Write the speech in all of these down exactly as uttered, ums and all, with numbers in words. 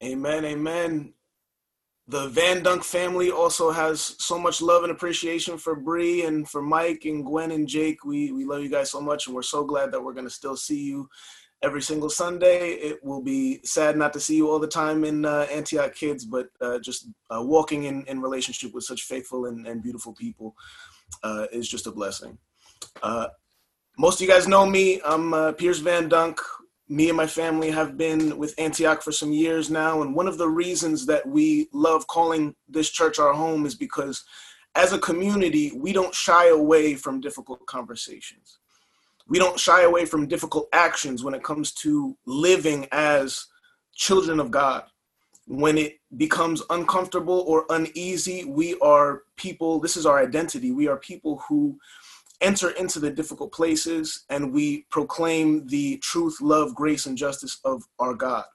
Amen, amen. The Van Dunk family also has so much love and appreciation for Bree and for Mike and Gwen and Jake. We we love you guys so much, and we're so glad that we're going to still see you every single Sunday. It will be sad not to see you all the time in uh, Antioch Kids, but uh, just uh, walking in, in relationship with such faithful and, and beautiful people uh, is just a blessing. Uh, most of you guys know me. I'm uh, Piers Van Dunk. Me and my family have been with Antioch for some years now, and one of the reasons that we love calling this church our home is because as a community, we don't shy away from difficult conversations. We don't shy away from difficult actions when it comes to living as children of God. When it becomes uncomfortable or uneasy, we are people, this is our identity. We are people who enter into the difficult places, and we proclaim the truth, love, grace, and justice of our God.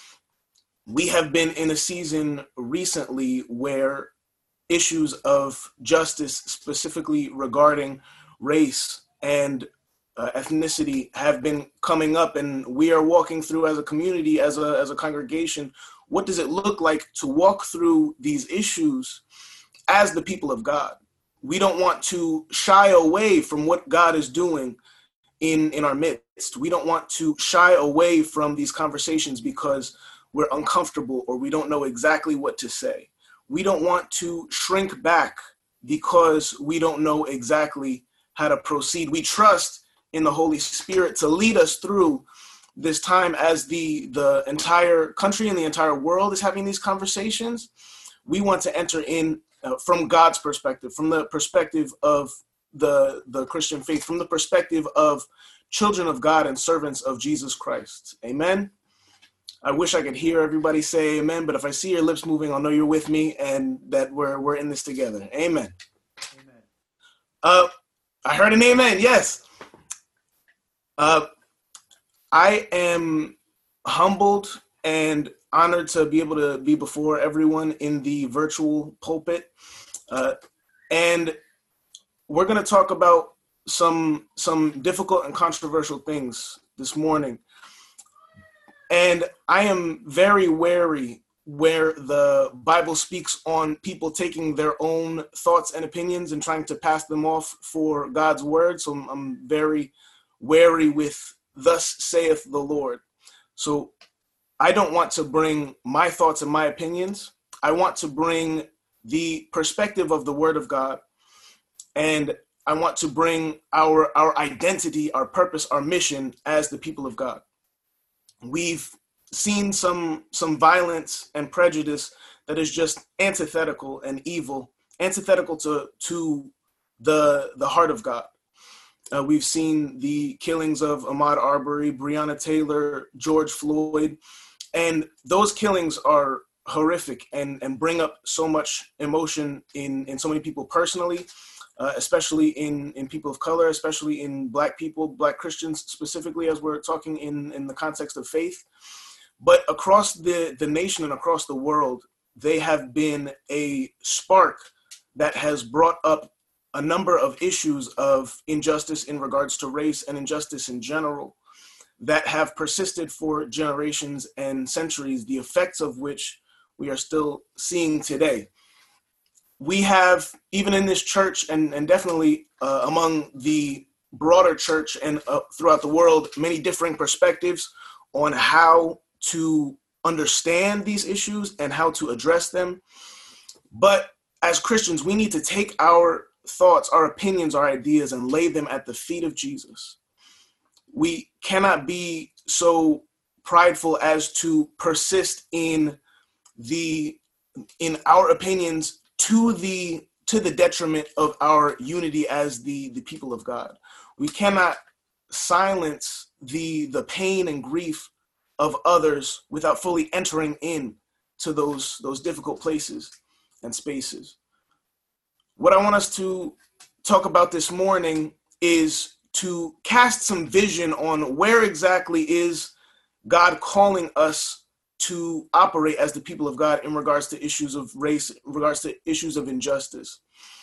We have been in a season recently where issues of justice, specifically regarding race and uh, ethnicity, have been coming up, and we are walking through as a community, as a, as a congregation, what does it look like to walk through these issues as the people of God? We don't want to shy away from what God is doing in, in our midst. We don't want to shy away from these conversations because we're uncomfortable or we don't know exactly what to say. We don't want to shrink back because we don't know exactly how to proceed. We trust in the Holy Spirit to lead us through this time as the, the entire country and the entire world is having these conversations. We want to enter in Uh, from God's perspective, from the perspective of the, the Christian faith, from the perspective of children of God and servants of Jesus Christ. Amen. I wish I could hear everybody say amen, but if I see your lips moving, I'll know you're with me and that we're we're in this together. Amen. Amen. Uh, I heard an amen. Yes. Uh, I am humbled and honored to be able to be before everyone in the virtual pulpit. Uh, and we're going to talk about some, some difficult and controversial things this morning. And I am very wary where the Bible speaks on people taking their own thoughts and opinions and trying to pass them off for God's word. So I'm, I'm very wary with "Thus saith the Lord." So I don't want to bring my thoughts and my opinions. I want to bring the perspective of the Word of God, and I want to bring our, our identity, our purpose, our mission as the people of God. We've seen some, some violence and prejudice that is just antithetical and evil, antithetical to, to the, the heart of God. Uh, we've seen the killings of Ahmaud Arbery, Breonna Taylor, George Floyd, and those killings are horrific and, and bring up so much emotion in, in so many people personally, uh, especially in, in people of color, especially in Black people, Black Christians specifically, as we're talking in, in the context of faith. But across the, the nation and across the world, they have been a spark that has brought up a number of issues of injustice in regards to race and injustice in general that have persisted for generations and centuries, the effects of which we are still seeing today. We have, even in this church and, and definitely uh, among the broader church and uh, throughout the world, many differing perspectives on how to understand these issues and how to address them. But as Christians, we need to take our thoughts, our opinions, our ideas, and lay them at the feet of Jesus. We cannot be so prideful as to persist in the in our opinions to the to the detriment of our unity as the, the people of God. We cannot silence the the pain and grief of others without fully entering in to those, those difficult places and spaces. What I want us to talk about this morning is to cast some vision on where exactly is God calling us to operate as the people of God in regards to issues of race, in regards to issues of injustice.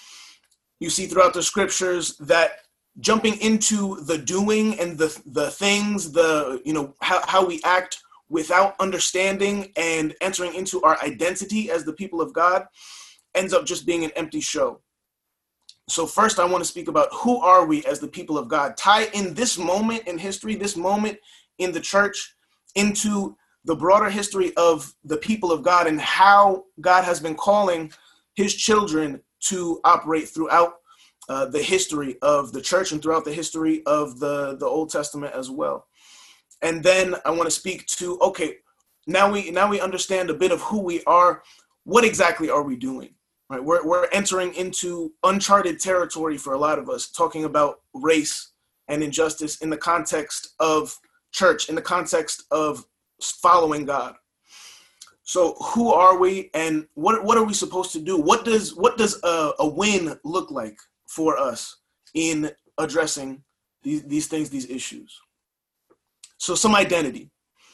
You see throughout the scriptures that jumping into the doing and the, the things, the, you know, how, how we act without understanding and entering into our identity as the people of God ends up just being an empty show. So first, I want to speak about who are we as the people of God. Tie in this moment in history, this moment in the church, into the broader history of the people of God and how God has been calling his children to operate throughout uh, the history of the church and throughout the history of the, the Old Testament as well. And then I want to speak to, okay, now we now we understand a bit of who we are. What exactly are we doing? Right? We're, we're entering into uncharted territory for a lot of us, talking about race and injustice in the context of church, in the context of following God. So who are we, and what what are we supposed to do? What does what does a, a win look like for us in addressing these, these things, these issues? So some identity.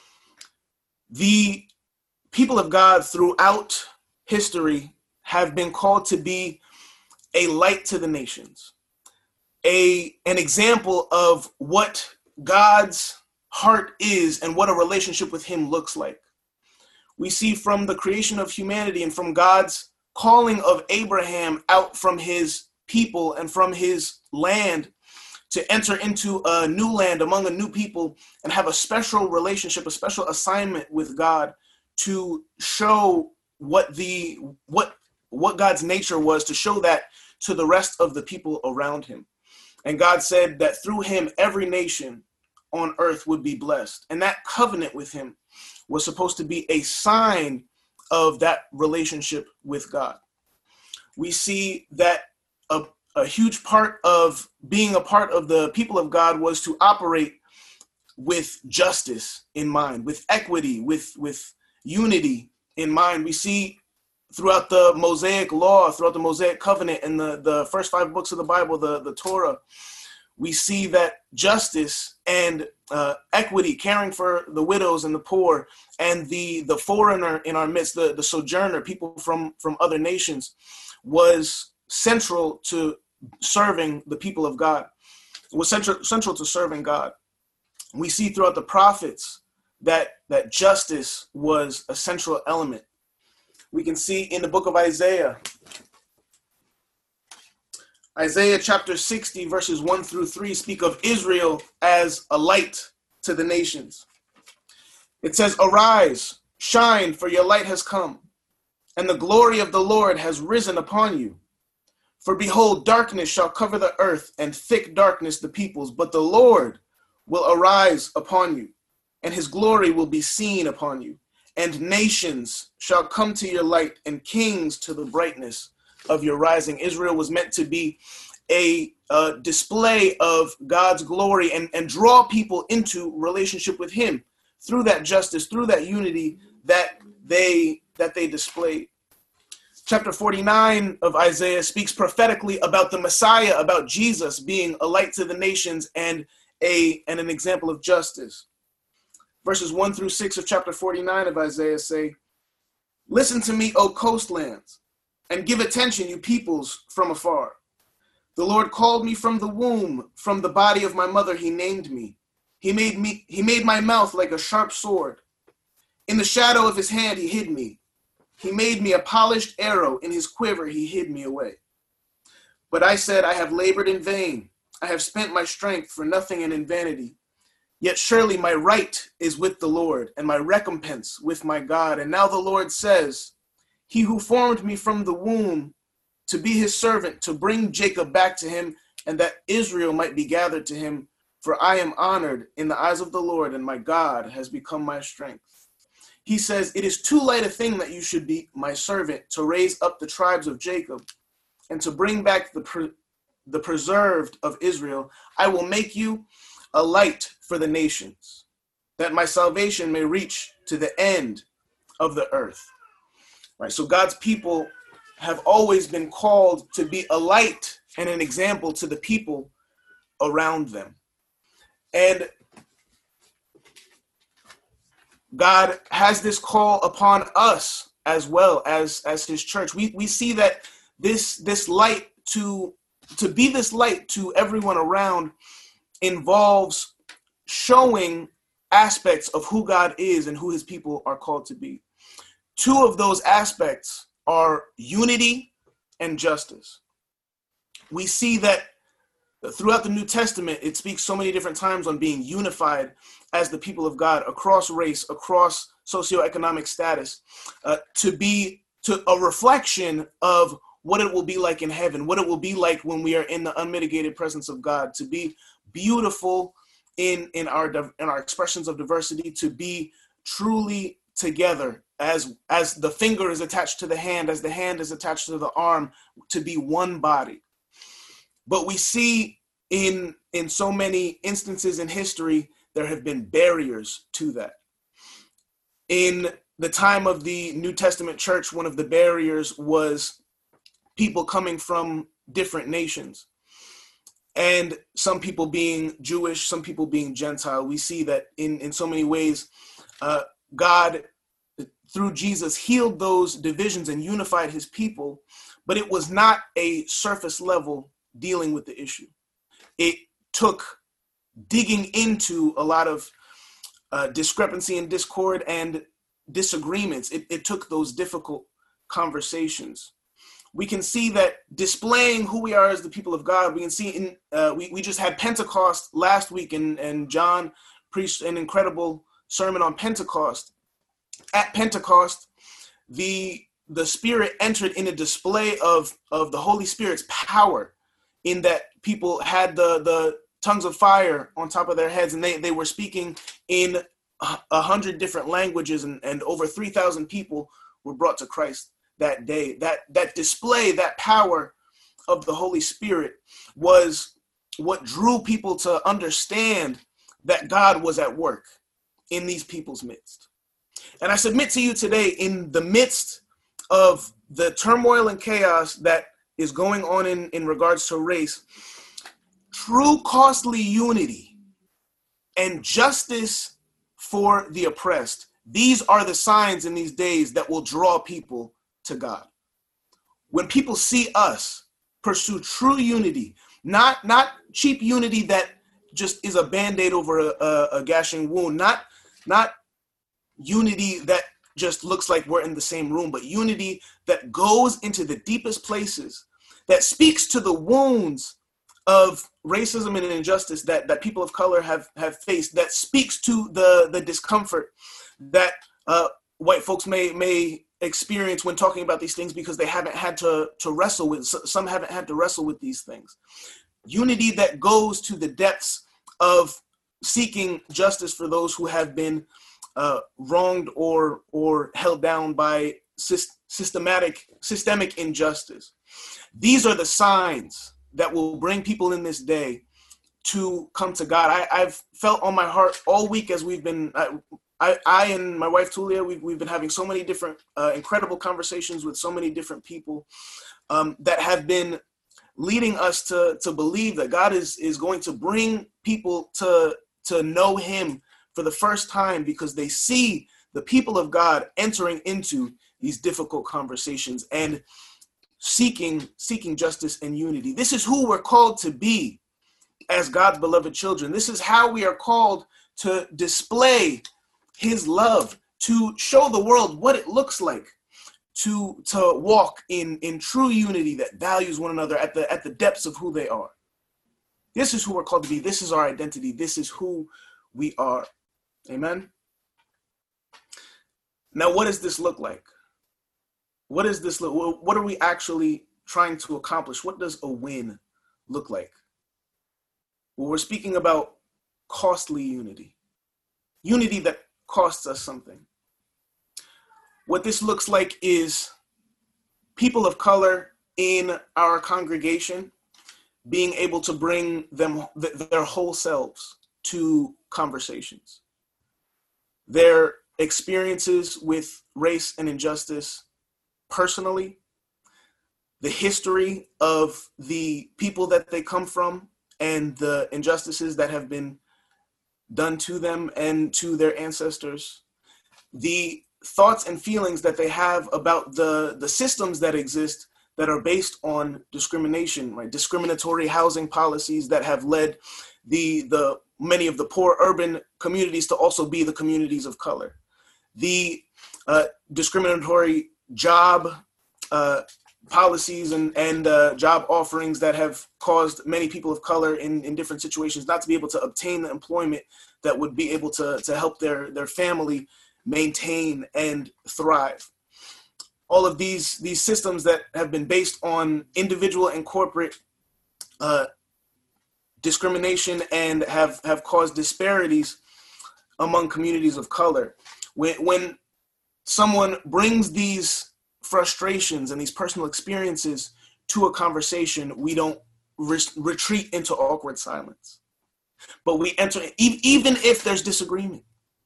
The people of God throughout history have been called to be a light to the nations, a an example of what God's heart is and what a relationship with him looks like. We see from the creation of humanity and from God's calling of Abraham out from his people and from his land to enter into a new land among a new people and have a special relationship, a special assignment with God to show what the what what God's nature was, to show that to the rest of the people around him. And God said that through him, every nation on earth would be blessed. And that covenant with him was supposed to be a sign of that relationship with God. We see that a, a huge part of being a part of the people of God was to operate with justice in mind, with equity, with, with unity in mind. We see throughout the Mosaic law, throughout the Mosaic covenant, and the, the first five books of the Bible, the, the Torah, we see that justice and uh, equity, caring for the widows and the poor, and the, the foreigner in our midst, the, the sojourner, people from, from other nations, was central to serving the people of God. It was central, central to serving God. We see throughout the prophets that, that justice was a central element. We can see in the book of Isaiah, Isaiah chapter sixty, verses one through three, speak of Israel as a light to the nations. It says, "Arise, shine, for your light has come, and the glory of the Lord has risen upon you. For behold, darkness shall cover the earth, and thick darkness the peoples, but the Lord will arise upon you, and his glory will be seen upon you. And nations shall come to your light, and kings to the brightness of your rising." Israel was meant to be a uh, display of God's glory and, and draw people into relationship with him through that justice, through that unity that they that they displayed. Chapter forty-nine of Isaiah speaks prophetically about the Messiah, about Jesus being a light to the nations and a and an example of justice. Verses one through six of chapter forty-nine of Isaiah say, "Listen to me, O coastlands, and give attention, you peoples from afar. The Lord called me from the womb, from the body of my mother he named me. He made me, he made my mouth like a sharp sword. In the shadow of his hand he hid me. He made me a polished arrow, in his quiver he hid me away. But I said, I have labored in vain. I have spent my strength for nothing and in vanity. Yet surely my right is with the Lord, and my recompense with my God. And now the Lord says, he who formed me from the womb to be his servant, to bring Jacob back to him, and that Israel might be gathered to him. For I am honored in the eyes of the Lord, and my God has become my strength. He says, it is too light a thing that you should be my servant, to raise up the tribes of Jacob, and to bring back the, pre- the preserved of Israel. I will make you a light for the nations, that my salvation may reach to the end of the earth." Right. So God's people have always been called to be a light and an example to the people around them. And God has this call upon us as well as, as his church. We we see that this this light to to be this light to everyone around involves showing aspects of who God is and who his people are called to be. Two of those aspects are unity and justice. We see that throughout the New Testament, it speaks so many different times on being unified as the people of God across race, across socioeconomic status, uh, to be to a reflection of what it will be like in heaven, what it will be like when we are in the unmitigated presence of God, to be beautiful in, in our in our expressions of diversity, to be truly together as, as the finger is attached to the hand, as the hand is attached to the arm, to be one body. But we see in, in so many instances in history, there have been barriers to that. In the time of the New Testament church, one of the barriers was people coming from different nations. And some people being Jewish, some people being Gentile. We see that in, in so many ways, uh, God, through Jesus, healed those divisions and unified his people, but it was not a surface level dealing with the issue. It took digging into a lot of uh, discrepancy and discord and disagreements. It, it took those difficult conversations. We can see that displaying who we are as the people of God, we can see in, uh, we, we just had Pentecost last week, and, and John preached an incredible sermon on Pentecost. At Pentecost, the, the Spirit entered in a display of, of the Holy Spirit's power, in that people had the, the tongues of fire on top of their heads, and they, they were speaking in a hundred different languages, and, and over three thousand people were brought to Christ that day. That, that display, that power of the Holy Spirit was what drew people to understand that God was at work in these people's midst. And I submit to you today, in the midst of the turmoil and chaos that is going on in, in regards to race, true costly unity and justice for the oppressed, these are the signs in these days that will draw people to God. When people see us pursue true unity, not, not cheap unity that just is a band-aid over a, a, a gashing wound, not, not unity that just looks like we're in the same room, but unity that goes into the deepest places, that speaks to the wounds of racism and injustice that, that people of color have, have faced, that speaks to the, the discomfort that uh, white folks may may experience when talking about these things, because they haven't had to, to wrestle with, some haven't had to wrestle with these things. Unity that goes to the depths of seeking justice for those who have been uh, wronged or, or held down by systematic, systemic injustice. These are the signs that will bring people in this day to come to God. I, I've felt on my heart all week as we've been, I, I, I and my wife Tulia, we've, we've been having so many different uh, incredible conversations with so many different people um, that have been leading us to, to believe that God is, is going to bring people to, to know him for the first time, because they see the people of God entering into these difficult conversations and seeking, seeking justice and unity. This is who we're called to be as God's beloved children. This is how we are called to display his love, to show the world what it looks like to, to walk in, in true unity that values one another at the, at the depths of who they are. This is who we're called to be. This is our identity. This is who we are. Amen. Now, what does this look like? What does this look? What are we actually trying to accomplish? What does a win look like? Well, we're speaking about costly unity, unity that costs us something. What this looks like is people of color in our congregation being able to bring them their whole selves to conversations. Their experiences with race and injustice personally, the history of the people that they come from and the injustices that have been done to them and to their ancestors, the thoughts and feelings that they have about the, the systems that exist that are based on discrimination, right? Discriminatory housing policies that have led the, the many of the poor urban communities to also be the communities of color. The uh, discriminatory job uh, policies and, and uh, job offerings that have caused many people of color in, in different situations not to be able to obtain the employment that would be able to, to help their, their family maintain and thrive. All of these, these systems that have been based on individual and corporate uh, discrimination and have, have caused disparities among communities of color. When, when someone brings these frustrations and these personal experiences to a conversation, we don't re- retreat into awkward silence, but we enter, e- even if there's disagreement.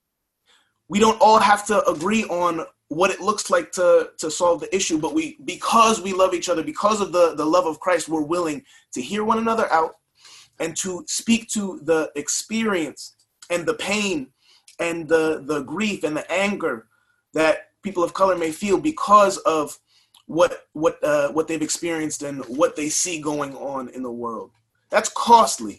We don't all have to agree on what it looks like to, to solve the issue, but we, because we love each other, because of the, the love of Christ, we're willing to hear one another out and to speak to the experience and the pain and the, the grief and the anger that people of color may feel because of what, what, uh, what they've experienced and what they see going on in the world. That's costly.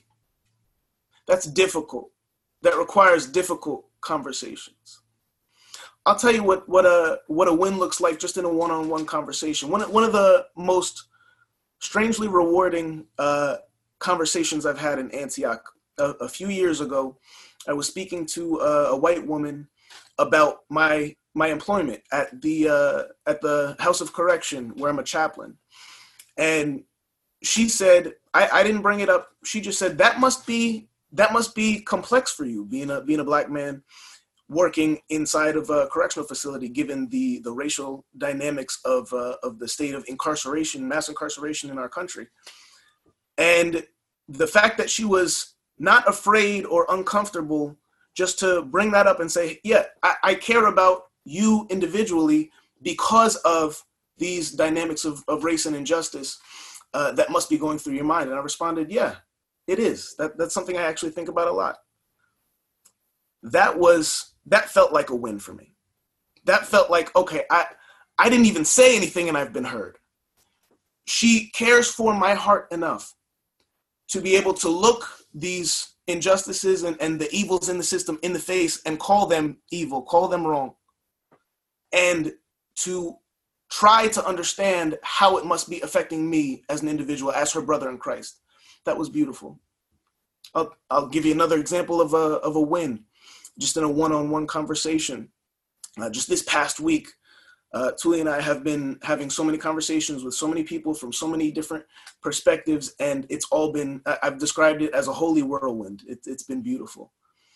That's difficult. That requires difficult conversations. I'll tell you what, what a, what a win looks like just in a one-on-one conversation. One, one of the most strangely rewarding uh, conversations I've had in Antioch. A, a few years ago, I was speaking to a, a white woman about my my employment at the uh, at the House of Correction, where I'm a chaplain. And she said, I, I didn't bring it up. She just said, that must be that must be complex for you, being a being a black man working inside of a correctional facility, given the the racial dynamics of uh, of the state of incarceration, mass incarceration in our country. And the fact that she was not afraid or uncomfortable just to bring that up and say, yeah, I, I care about you individually because of these dynamics of, of race and injustice uh, that must be going through your mind. And I responded, yeah, it is. That, that's something I actually think about a lot. That was, that felt like a win for me. That felt like, okay, I, I didn't even say anything and I've been heard. She cares for my heart enough to be able to look these injustices and, and the evils in the system in the face and call them evil, call them wrong, and to try to understand how it must be affecting me as an individual, as her brother in Christ. That was beautiful. I'll, I'll give you another example of a, of a win, just in a one-on-one conversation. Uh, just this past week, Uh, Tuli and I have been having so many conversations with so many people from so many different perspectives, and it's all been, I've described it as a holy whirlwind. It, it's been beautiful.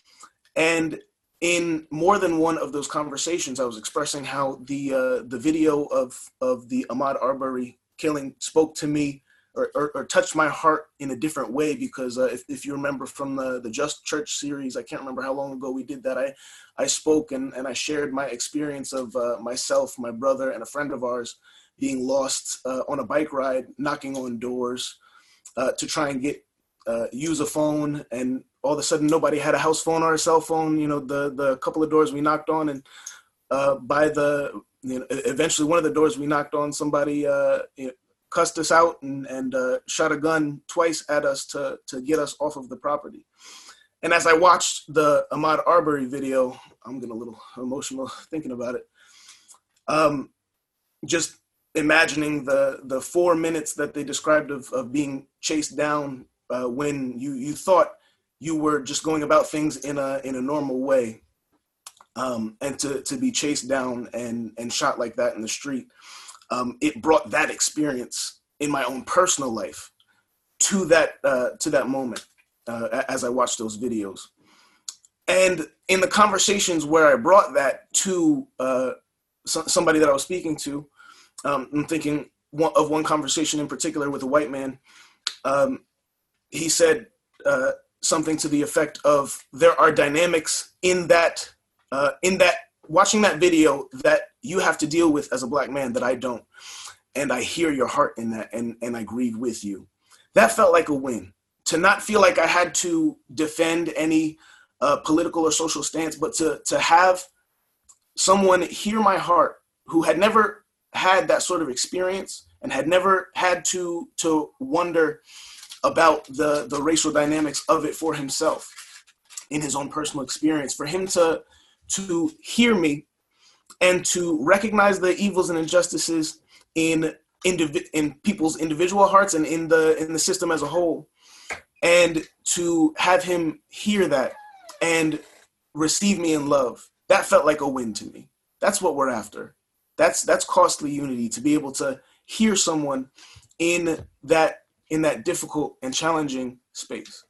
And in more than one of those conversations, I was expressing how the uh, the video of, of the Ahmaud Arbery killing spoke to me or, or, or touched my heart in a different way, because uh, if, if you remember from the, the Just Church series, I can't remember how long ago we did that, I, I spoke and, and I shared my experience of uh, myself, my brother, and a friend of ours being lost uh, on a bike ride, knocking on doors uh, to try and get, uh, use a phone, and all of a sudden nobody had a house phone or a cell phone. You know, the, the couple of doors we knocked on, and uh, by the, you know, eventually one of the doors we knocked on, somebody, uh, you know, cussed us out and, and uh, shot a gun twice at us to, to get us off of the property. And as I watched the Ahmaud Arbery video, I'm getting a little emotional thinking about it. Um, just imagining the the four minutes that they described of, of being chased down uh, when you, you thought you were just going about things in a in a normal way. Um, and to, to be chased down and, and shot like that in the street. Um, it brought that experience in my own personal life to that uh, to that moment uh, as I watched those videos. And in the conversations where I brought that to uh, so, somebody that I was speaking to, um, I'm thinking one, of one conversation in particular with a white man. Um, he said uh, something to the effect of, there are dynamics in that, uh, in that, watching that video that you have to deal with as a black man that I don't. And I hear your heart in that, and, and I grieve with you. That felt like a win. To not feel like I had to defend any uh, political or social stance, but to, to have someone hear my heart who had never had that sort of experience and had never had to, to wonder about the, the racial dynamics of it for himself. in his own personal experience, for him to, to hear me and to recognize the evils and injustices in, indiv- in people's individual hearts and in the, in the system as a whole, and to have him hear that and receive me in love. That felt like a win to me. That's what we're after. That's that's costly unity, to be able to hear someone in that in that difficult and challenging space.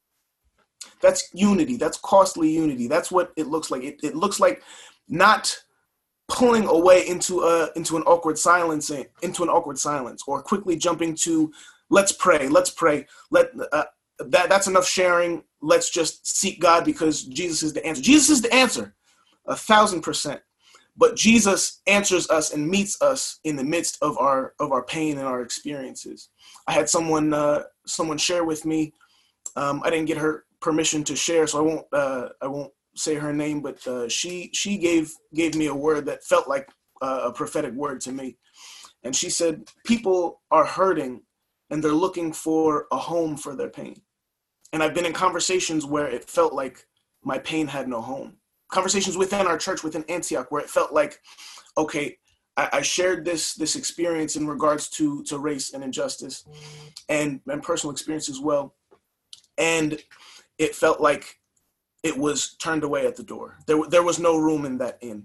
That's unity. That's costly unity. That's what it looks like. It, it looks like not pulling away into a into an awkward silence, into an awkward silence, or quickly jumping to let's pray, let's pray. Let uh, that that's enough sharing. Let's just seek God because Jesus is the answer. Jesus is the answer, a thousand percent. But Jesus answers us and meets us in the midst of our of our pain and our experiences. I had someone uh, someone share with me. Um, I didn't get her permission to share, so I won't uh, I won't say her name. But uh, she she gave gave me a word that felt like uh, a prophetic word to me. And she said, people are hurting and they're looking for a home for their pain. And I've been in conversations where it felt like my pain had no home. Conversations within our church, within Antioch, where it felt like, okay, I, I shared this this experience in regards to, to race and injustice and, and personal experience as well. And it felt like it was turned away at the door. There, there was no room in that inn.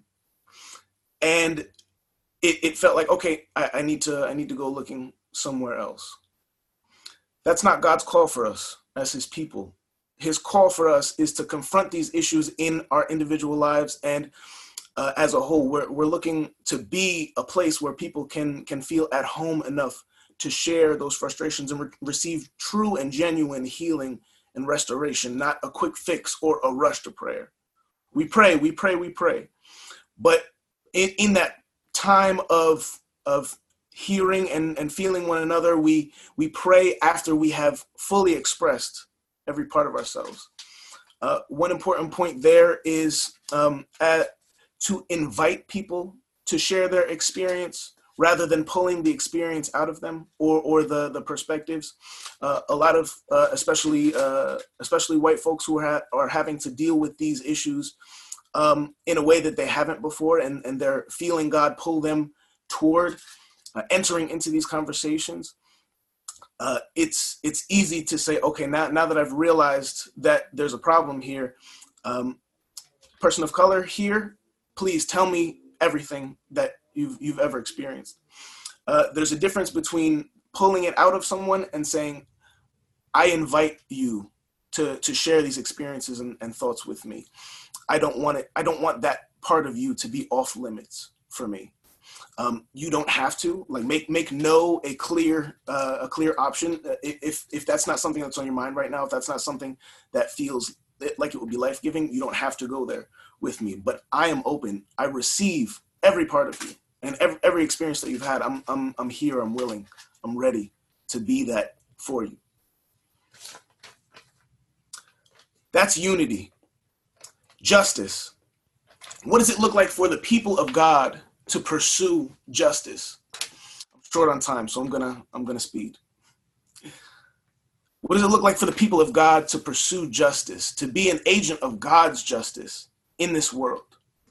And it, it felt like, okay, I, I need to I need to go looking somewhere else. That's not God's call for us as his people. His call for us is to confront these issues in our individual lives, and uh, as a whole, we're, we're looking to be a place where people can, can feel at home enough to share those frustrations and re- receive true and genuine healing and restoration, not a quick fix or a rush to prayer. We pray, we pray, we pray. But in, in that time of, of hearing and, and feeling one another, we, we pray after we have fully expressed every part of ourselves. Uh, one important point there is um, at, to invite people to share their experience rather than pulling the experience out of them or or the, the perspectives. Uh, a lot of, uh, especially uh, especially white folks who are, ha- are having to deal with these issues um, in a way that they haven't before, and, and they're feeling God pull them toward uh, entering into these conversations. Uh, it's it's easy to say, okay, now, now that I've realized that there's a problem here, um, person of color here, please tell me everything that you've you've ever experienced. Uh, there's a difference between pulling it out of someone and saying, I invite you to to share these experiences and, and thoughts with me. I don't want it. I don't want that part of you to be off limits for me. Um, you don't have to like make make no a clear uh, a clear option. If if that's not something that's on your mind right now, if that's not something that feels like it would be life-giving, you don't have to go there with me. But I am open. I receive every part of you and every every experience that you've had. I'm I'm I'm here. I'm willing. I'm ready to be that for you. That's unity. Justice. What does it look like for the people of God to pursue justice? I'm short on time, so I'm gonna I'm gonna speed. What does it look like for the people of God to pursue justice, to be an agent of God's justice in this world?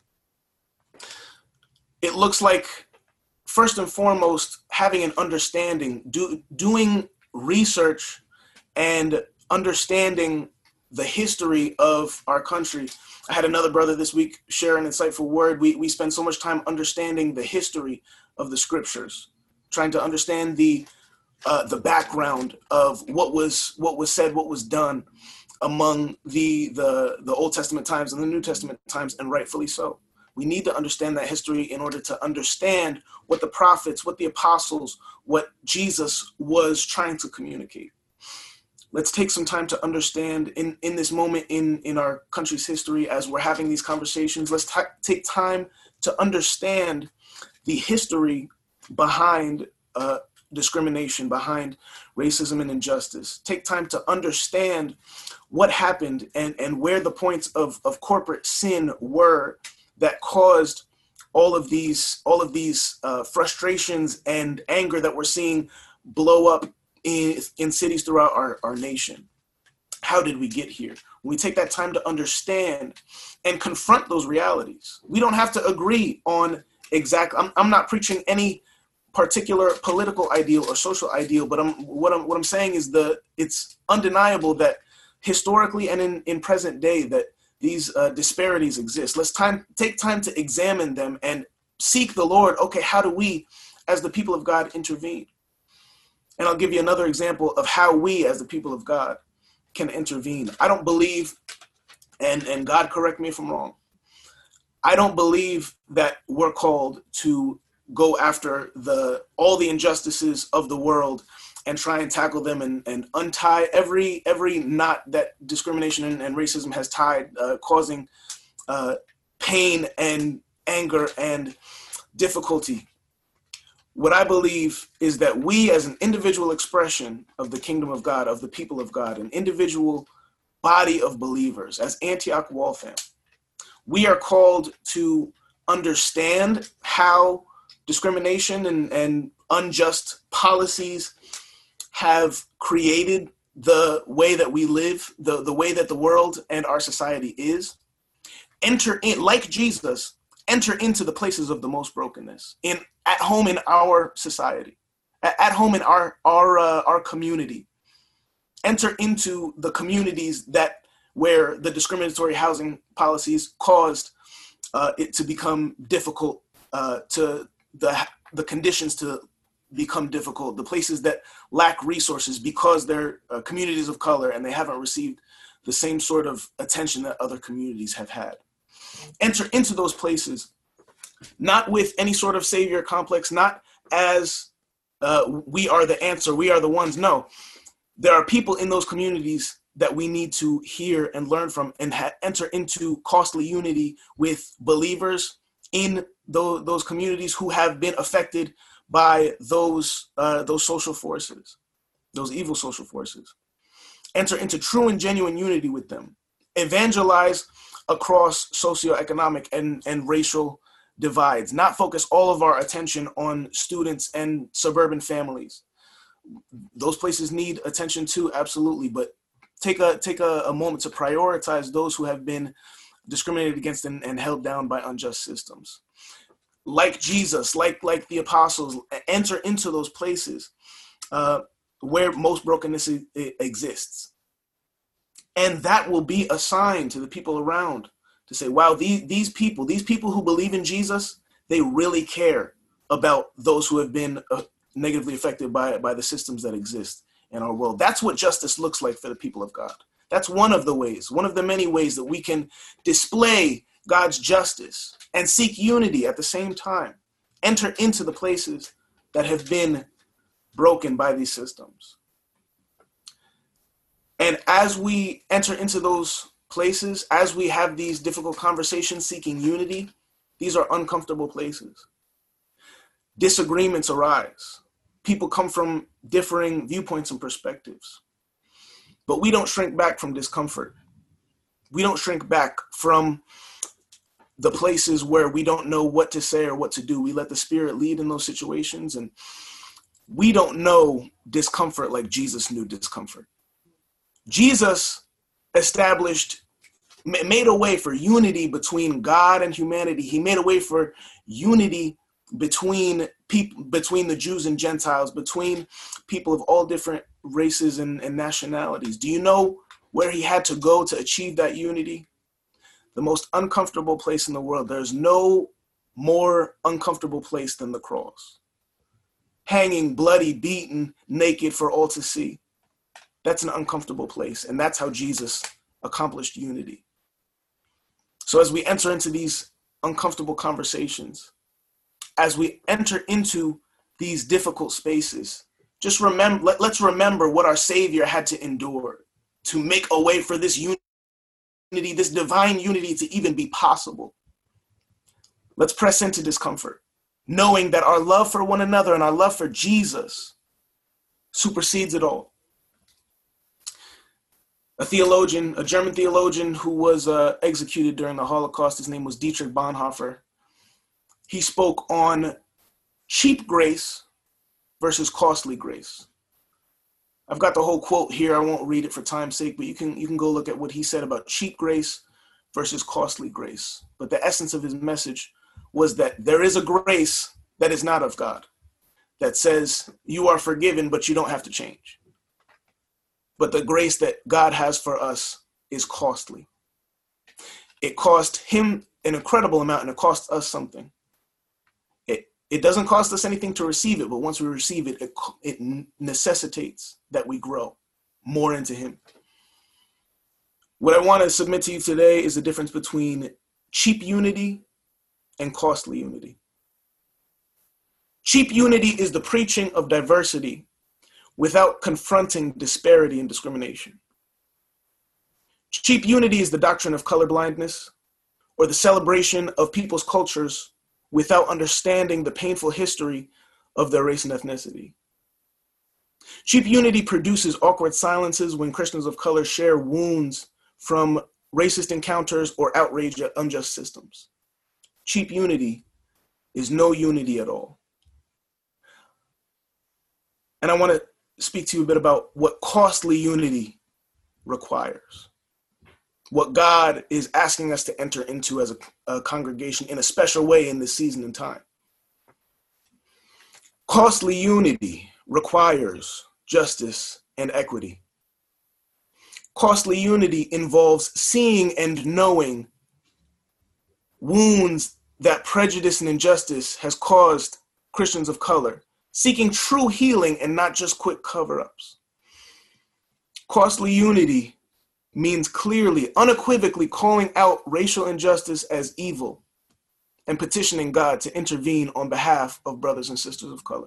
It looks like, first and foremost, having an understanding, do, doing research and understanding the history of our country. I had another brother this week share an insightful word. We we spend so much time understanding the history of the scriptures, trying to understand the uh, the background of what was what was said, what was done among the the the Old Testament times and the New Testament times, and rightfully so. We need to understand that history in order to understand what the prophets, what the apostles, what Jesus was trying to communicate. Let's take some time to understand in, in this moment in, in our country's history as we're having these conversations. Let's t- take time to understand the history behind uh, discrimination, behind racism and injustice. Take time to understand what happened and, and where the points of, of corporate sin were that caused all of these all of these uh, frustrations and anger that we're seeing blow up in, in cities throughout our, our nation. how did we get here? When we take that time to understand and confront those realities, we don't have to agree on exact, I'm, I'm not preaching any particular political ideal or social ideal, but I'm, what I'm, what I'm saying is the, it's undeniable that historically and in, in present day that these uh, disparities exist. Let's time, take time to examine them and seek the Lord. Okay, how do we, as the people of God, intervene? And I'll give you another example of how we, as the people of God, can intervene. I don't believe, and, and God correct me if I'm wrong, I don't believe that we're called to go after the all the injustices of the world and try and tackle them and, and untie every every knot that discrimination and, and racism has tied, uh, causing uh, pain and anger and difficulty. What I believe is that we, as an individual expression of the kingdom of God, of the people of God, an individual body of believers, as Antioch Waltham, we are called to understand how discrimination and, and unjust policies have created the way that we live, the, the way that the world and our society is. Enter in, like Jesus, enter into the places of the most brokenness, in at home in our society, at, at home in our our uh, our community. Enter into the communities that where the discriminatory housing policies caused uh, it to become difficult, uh, to the the conditions to become difficult, the places that lack resources because they're uh, communities of color and they haven't received the same sort of attention that other communities have had. Enter into those places, not with any sort of savior complex, not as uh, we are the answer, we are the ones. No, there are people in those communities that we need to hear and learn from and ha- enter into costly unity with believers in those, those communities who have been affected by those, uh, those social forces, those evil social forces. Enter into true and genuine unity with them. Evangelize across socioeconomic and, and racial divides, not focus all of our attention on students and suburban families. Those places need attention too, absolutely, but take a take a, a moment to prioritize those who have been discriminated against and, and held down by unjust systems. Like Jesus, like, like the apostles, enter into those places uh, where most brokenness exists. And that will be a sign to the people around to say, wow, these, these people, these people who believe in Jesus, they really care about those who have been uh, negatively affected by, by the systems that exist in our world. That's what justice looks like for the people of God. That's one of the ways, one of the many ways that we can display God's justice and seek unity at the same time. Enter into the places that have been broken by these systems. And as we enter into those places, as we have these difficult conversations seeking unity, these are uncomfortable places. Disagreements arise. People come from differing viewpoints and perspectives. But we don't shrink back from discomfort. We don't shrink back from the places where we don't know what to say or what to do. We let the Spirit lead in those situations. And we don't know discomfort like Jesus knew discomfort. Jesus established, made a way for unity between God and humanity. He made a way for unity between people, between the Jews and Gentiles, between people of all different races and, and nationalities. Do you know where he had to go to achieve that unity? The most uncomfortable place in the world. There's no more uncomfortable place than the cross. Hanging, bloody, beaten, naked for all to see. That's an uncomfortable place. And that's how Jesus accomplished unity. So as we enter into these uncomfortable conversations, as we enter into these difficult spaces, just remember, let, let's remember what our Savior had to endure to make a way for this unity, this divine unity to even be possible. Let's press into discomfort, knowing that our love for one another and our love for Jesus supersedes it all. A theologian, a German theologian who was uh, executed during the Holocaust, his name was Dietrich Bonhoeffer. He spoke on cheap grace versus costly grace. I've got the whole quote here. I won't read it for time's sake, but you can you can go look at what he said about cheap grace versus costly grace. But the essence of his message was that there is a grace that is not of God, that says you are forgiven, but you don't have to change. But the grace that God has for us is costly. It cost him an incredible amount, and it cost us something. It it doesn't cost us anything to receive it, but once we receive it, it, it necessitates that we grow more into him. What I want to submit to you today is the difference between cheap unity and costly unity. Cheap unity is the preaching of diversity without confronting disparity and discrimination. Cheap unity is the doctrine of colorblindness, or the celebration of people's cultures without understanding the painful history of their race and ethnicity. Cheap unity produces awkward silences when Christians of color share wounds from racist encounters or outrage at unjust systems. Cheap unity is no unity at all. And I want to speak to you a bit about what costly unity requires, what God is asking us to enter into as a, a congregation in a special way in this season and time. Costly unity requires justice and equity. Costly unity involves seeing and knowing wounds that prejudice and injustice has caused Christians of color, seeking true healing and not just quick cover-ups. Costly unity means clearly, unequivocally calling out racial injustice as evil and petitioning God to intervene on behalf of brothers and sisters of color.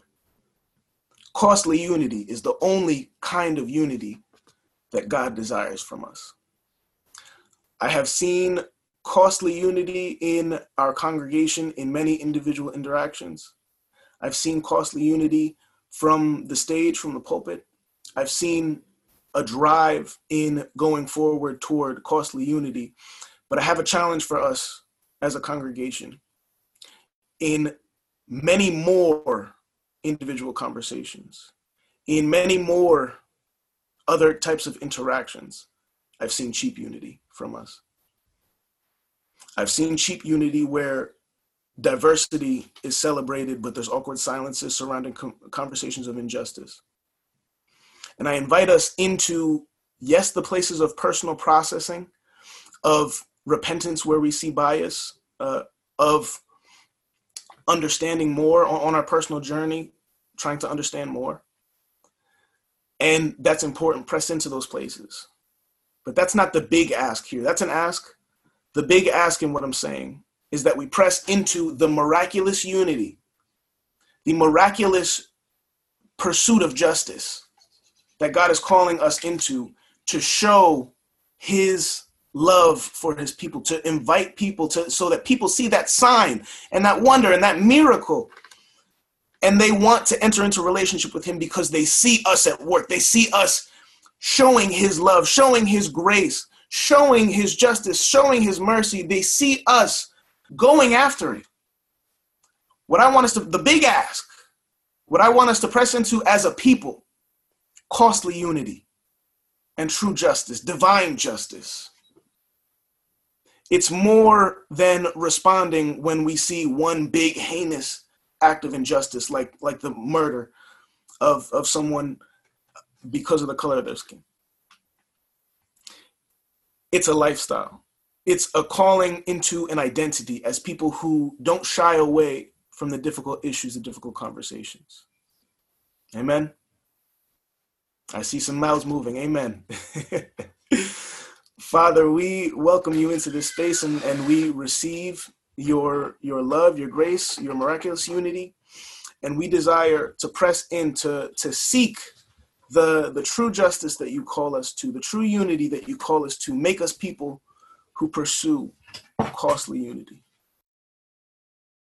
Costly unity is the only kind of unity that God desires from us. I have seen costly unity in our congregation in many individual interactions. I've seen costly unity from the stage, from the pulpit. I've seen a drive in going forward toward costly unity. But I have a challenge for us as a congregation. In many more individual conversations, in many more other types of interactions, I've seen cheap unity from us. I've seen cheap unity where diversity is celebrated, but there's awkward silences surrounding com- conversations of injustice. And I invite us into, yes, the places of personal processing, of repentance where we see bias, uh, of understanding more on, on our personal journey, trying to understand more. And that's important, press into those places. But that's not the big ask here. That's an ask. The big ask in what I'm saying is that we press into the miraculous unity, the miraculous pursuit of justice that God is calling us into, to show his love for his people, to invite people to, so that people see that sign and that wonder and that miracle. And they want to enter into a relationship with him because they see us at work. They see us showing his love, showing his grace, showing his justice, showing his mercy. They see us going after it. What I want us to, the big ask, what I want us to press into as a people, costly unity and true justice, divine justice. It's more than responding when we see one big heinous act of injustice, like, like the murder of, of someone because of the color of their skin. It's a lifestyle. It's a calling into an identity as people who don't shy away from the difficult issues, the difficult conversations. Amen. I see some mouths moving. Amen. Father, we welcome you into this space, and, and we receive your, your love, your grace, your miraculous unity. And we desire to press in to, to seek the, the true justice that you call us to, the true unity that you call us to. Make us people who pursue costly unity.